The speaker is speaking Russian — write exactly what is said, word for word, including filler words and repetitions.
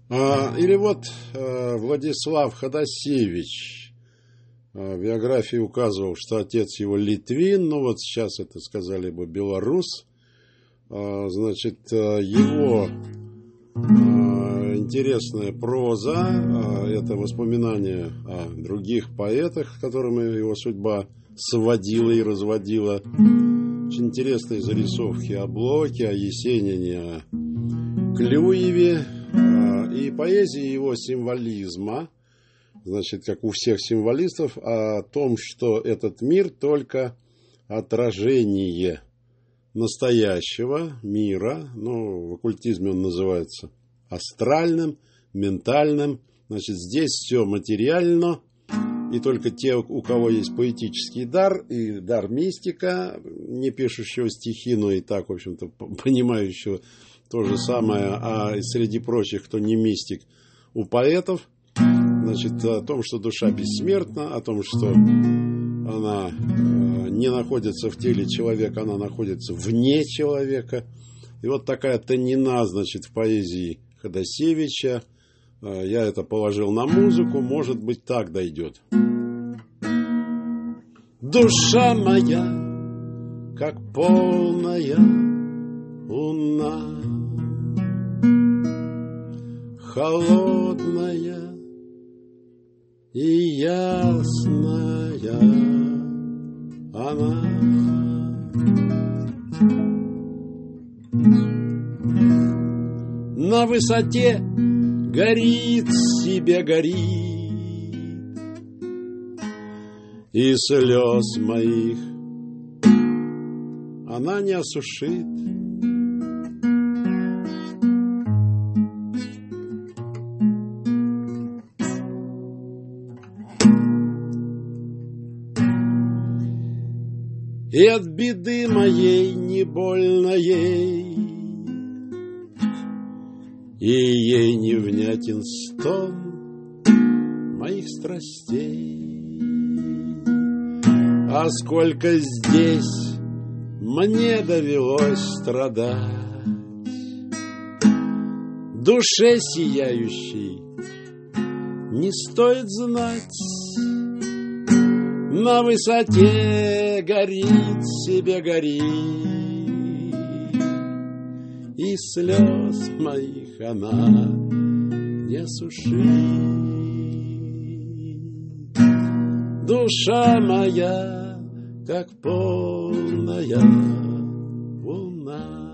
А, или вот а, Владислав Ходосевич а, в биографии указывал, что отец его литвин, но вот сейчас это сказали бы белорус. А, значит, а, его а, интересная проза, а, это воспоминания о других поэтах, с которыми его судьба сводила и разводила. Очень интересные зарисовки о Блоке, о Есенине, о Клюеве. И поэзия его символизма, значит, как у всех символистов, о том, что этот мир только отражение настоящего мира. Ну, в оккультизме он называется астральным, ментальным. Значит, здесь все материально, и только те, у кого есть поэтический дар и дар мистика, не пишущего стихи, но и так, в общем-то, понимающего то же самое, а среди прочих, кто не мистик, у поэтов, значит, о том, что душа бессмертна, о том, что она не находится в теле человека, она находится вне человека. И вот такая тонина, значит, в поэзии Ходосевича. Я это положил на музыку, может быть, так дойдет. Душа моя, как полная луна, холодная и ясная она. На высоте горит себе горит, и слез моих она не осушит. И от беды моей не больно ей, и ей не внятен стон моих страстей. А сколько здесь мне довелось страдать, душе сияющей не стоит знать. На высоте горит себе горит, и слез моих она не сушит. Душа моя, как полная луна.